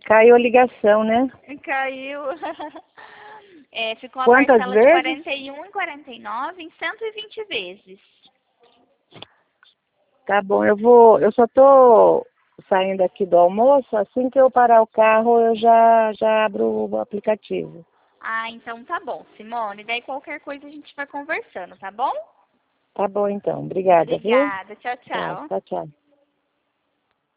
Caiu a ligação, né? Caiu. Ficou a Quantas parcela vezes? de 41,49 em 120 vezes. Tá bom, eu só tô saindo aqui do almoço, assim que eu parar o carro eu já abro o aplicativo. Ah, então tá bom, Simone. Daí qualquer coisa a gente vai conversando, tá bom? Tá bom então, obrigada, viu? Obrigada. Tchau, Tá, tchau. tchau, tchau.